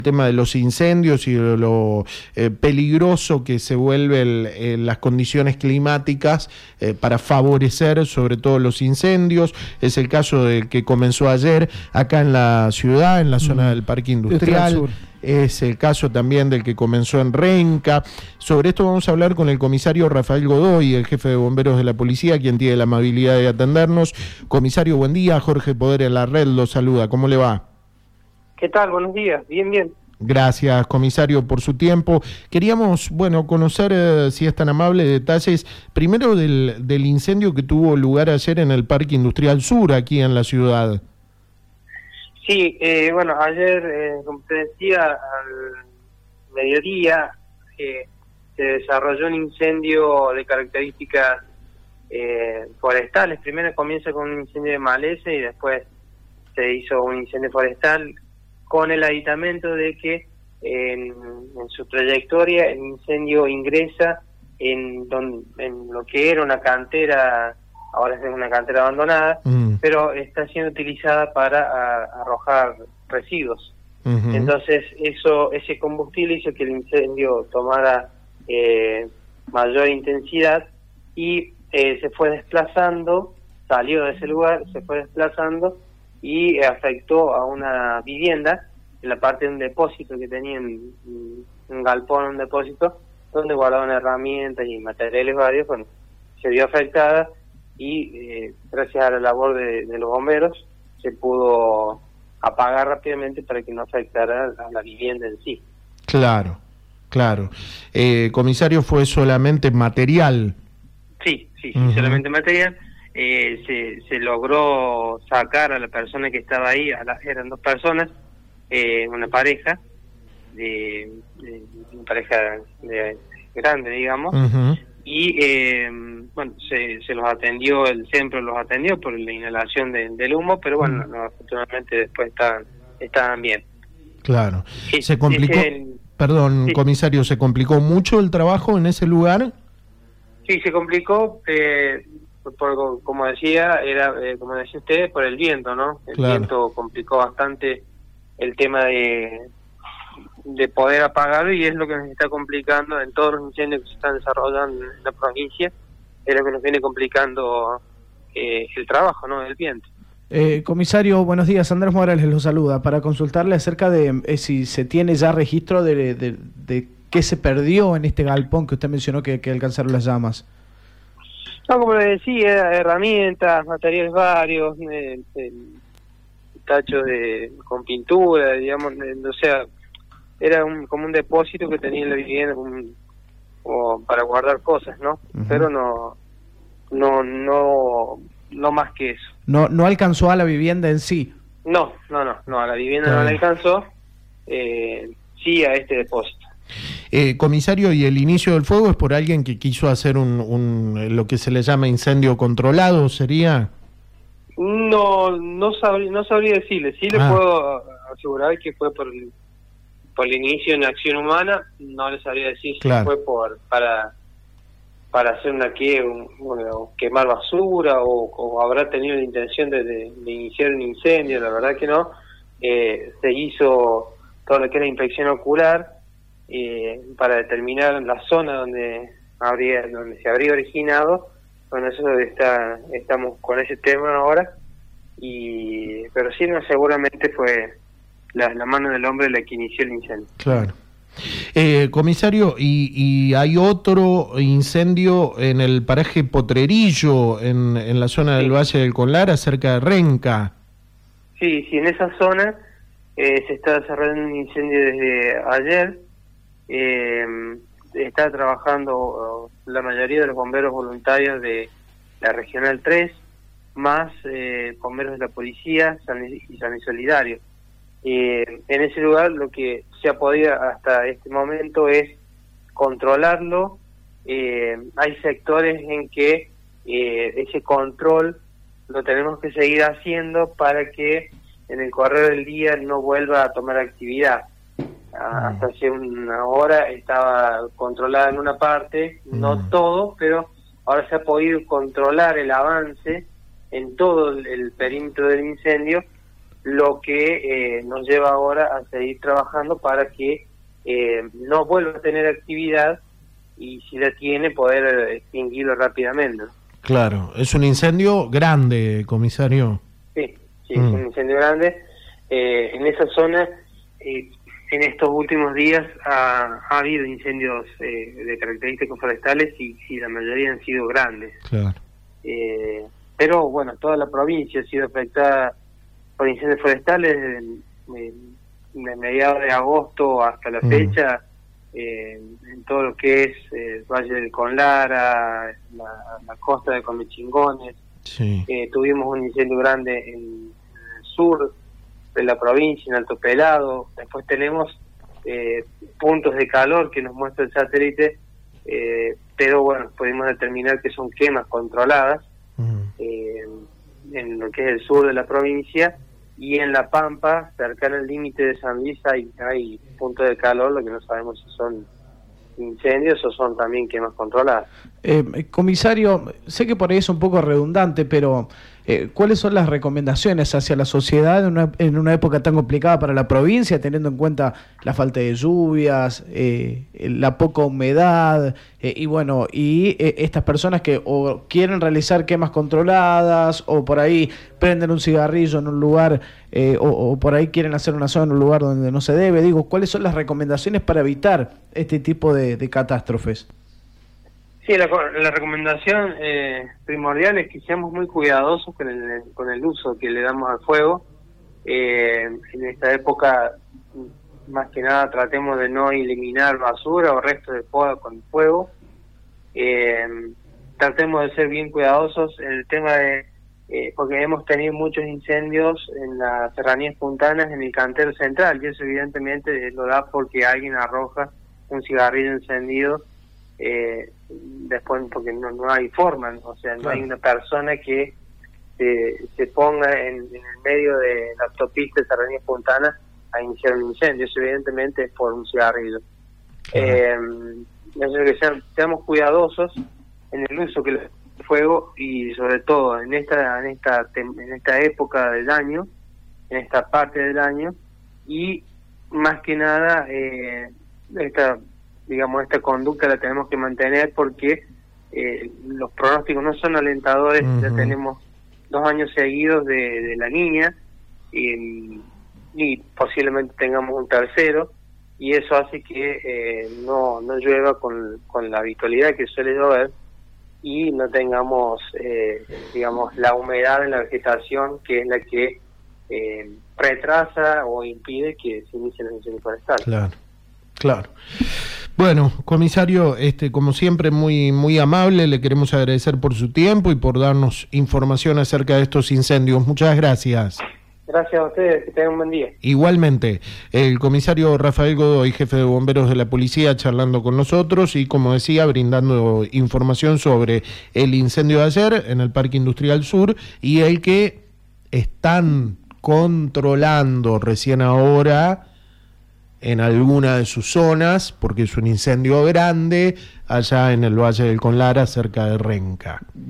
el tema de los incendios y lo peligroso que se vuelven las condiciones climáticas para favorecer sobre todo los incendios. Es el caso del que comenzó ayer acá en la ciudad, en la zona del Parque Industrial. Es el caso también del que comenzó en Renca. Sobre esto vamos a hablar con el comisario Rafael Godoy, el jefe de bomberos de la policía, quien tiene la amabilidad de atendernos. Comisario, buen día. Jorge Poder en la red lo saluda. ¿Cómo le va? ¿Qué tal? Buenos días. Bien, bien. Gracias, comisario, por su tiempo. Queríamos, conocer, si es tan amable, detalles, primero del incendio que tuvo lugar ayer en el Parque Industrial Sur, aquí en la ciudad. Sí, ayer, como te decía, al mediodía se desarrolló un incendio de características forestales. Primero comienza con un incendio de maleza y después se hizo un incendio forestal, con el aditamento de que en su trayectoria el incendio ingresa en lo que era una cantera, ahora es una cantera abandonada, pero está siendo utilizada para arrojar residuos. Entonces ese combustible hizo que el incendio tomara mayor intensidad y se fue desplazando, salió de ese lugar, se fue desplazando y afectó a una vivienda en la parte de un depósito que tenían, un galpón, un depósito donde guardaban herramientas y materiales varios. Bueno, se vio afectada y gracias a la labor de los bomberos se pudo apagar rápidamente para que no afectara a la vivienda en sí. Claro. Comisario, ¿fue solamente material? Sí, solamente material. Se logró sacar a la persona que estaba ahí, eran dos personas, una pareja, una pareja grande, digamos, y se los atendió, el centro los atendió por la inhalación del humo, pero afortunadamente después estaban bien. Claro. ¿Se complicó? Perdón, sí. Comisario, ¿se complicó mucho el trabajo en ese lugar? Sí, se complicó, como decía usted, por el viento, ¿no? El viento complicó bastante el tema de poder apagarlo, y es lo que nos está complicando en todos los incendios que se están desarrollando en la provincia, es lo que nos viene complicando el trabajo, ¿no? El viento. Comisario, buenos días. Andrés Morales lo saluda para consultarle acerca de si se tiene ya registro de qué se perdió en este galpón que usted mencionó que alcanzaron las llamas. No, como le decía, herramientas, materiales varios, tachos con pintura, digamos, o sea, era como un depósito que tenía en la vivienda como para guardar cosas, ¿no? Pero no más que eso. No alcanzó a la vivienda en sí. No, a la vivienda no le alcanzó, sí a este depósito. Comisario, ¿y el inicio del fuego es por alguien que quiso hacer lo que se le llama incendio controlado, sería? No sabría decirle. Sí le puedo asegurar que fue por el inicio de una acción humana. No le sabría decir si fue para hacer quemar basura o habrá tenido la intención de iniciar un incendio. La verdad que no. Se hizo todo lo que era inspección ocular para determinar la zona donde se habría originado. Bueno, eso estamos con ese tema ahora, pero sí, seguramente fue la mano del hombre la que inició el incendio. Claro. Comisario, y hay otro incendio en el paraje Potrerillo, en la zona del Valle del Colar, cerca de Renca. Sí, en esa zona se está desarrollando un incendio desde ayer. Está trabajando la mayoría de los bomberos voluntarios de la Regional 3, más bomberos de la policía y San Solidario. En ese lugar lo que se ha podido hasta este momento es controlarlo. Hay sectores en que ese control lo tenemos que seguir haciendo para que en el correr del día no vuelva a tomar actividad. Hasta hace una hora estaba controlada en una parte, no todo, pero ahora se ha podido controlar el avance en todo el perímetro del incendio lo que nos lleva ahora a seguir trabajando para que no vuelva a tener actividad y si la tiene poder extinguirlo rápidamente. Claro, es un incendio grande, comisario. Sí, es un incendio grande. En esa zona, en estos últimos días ha habido incendios de características forestales y la mayoría han sido grandes. Claro. Pero bueno, toda la provincia ha sido afectada por incendios forestales de mediados de agosto hasta la fecha, en todo lo que es el Valle del Conlara, la costa de Comechingones. Sí. Tuvimos un incendio grande en el sur de la provincia, en Alto Pelado. Después tenemos puntos de calor que nos muestra el satélite, pero bueno, pudimos determinar que son quemas controladas en lo que es el sur de la provincia, y en La Pampa, cercana al límite de San Luis, hay puntos de calor, lo que no sabemos si son incendios o son también quemas controladas. Comisario, sé que por ahí es un poco redundante, pero ¿cuáles son las recomendaciones hacia la sociedad en una época tan complicada para la provincia, teniendo en cuenta la falta de lluvias, la poca humedad, y estas personas que o quieren realizar quemas controladas o por ahí prenden un cigarrillo en un lugar o por ahí quieren hacer una zona en un lugar donde no se debe? Digo, ¿cuáles son las recomendaciones para evitar este tipo de catástrofes? Sí, la recomendación primordial es que seamos muy cuidadosos con el uso que le damos al fuego. En esta época, más que nada, tratemos de no eliminar basura o restos de fuego con el fuego. Tratemos de ser bien cuidadosos en el tema de... porque hemos tenido muchos incendios en las serranías puntanas, en el cantero central, y eso evidentemente lo da porque alguien arroja un cigarrillo encendido después, porque no hay forma, o sea, no hay una persona que se ponga en el medio de la autopista de serranías puntanas a iniciar un incendio. Eso evidentemente es por un cigarrillo. Que seamos cuidadosos en el uso que le fuego, y sobre todo en esta época del año, en esta parte del año, y más que nada esta conducta la tenemos que mantener porque los pronósticos no son alentadores. Ya tenemos 2 años seguidos de la Niña y posiblemente tengamos un tercero, y eso hace que no llueva con la habitualidad que suele llover y no tengamos la humedad en la vegetación, que es la que retrasa o impide que se inicien los incendios forestales. Claro. Bueno, comisario, como siempre, muy, muy amable, le queremos agradecer por su tiempo y por darnos información acerca de estos incendios. Muchas gracias. Gracias a ustedes, que tengan un buen día. Igualmente, el comisario Rafael Godoy, jefe de bomberos de la policía, charlando con nosotros y, como decía, brindando información sobre el incendio de ayer en el Parque Industrial Sur y el que están controlando recién ahora en alguna de sus zonas, porque es un incendio grande allá en el Valle del Conlara, cerca de Renca.